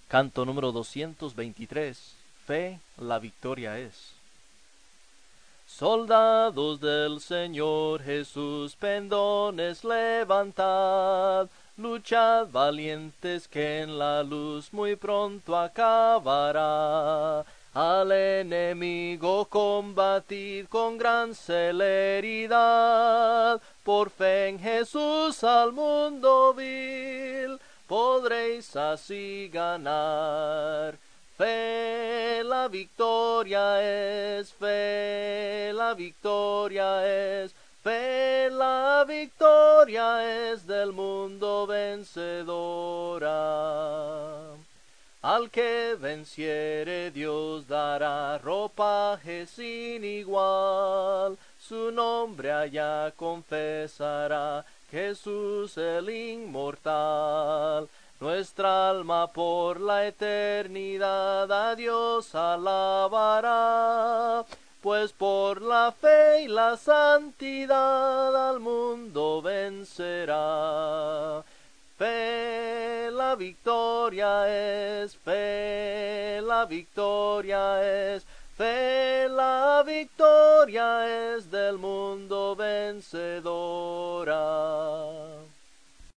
Canto número 223. Fe, la victoria es. Soldados del Señor Jesús, pendones levantad, luchad valientes que en la luz muy pronto acabará. Al enemigo combatid con gran celeridad, por fe en Jesús al mundo vil, podréis así ganar. Fe, la victoria es, fe, la victoria es, fe, la victoria es del mundo vencedora. Al que venciere Dios dará ropaje sin igual, su nombre allá confesará, Jesús el inmortal. Nuestra alma por la eternidad a Dios alabará, pues por la fe y la santidad al mundo vencerá. Fe, la victoria es, fe, la victoria es, fe, la victoria es del mundo vencedor.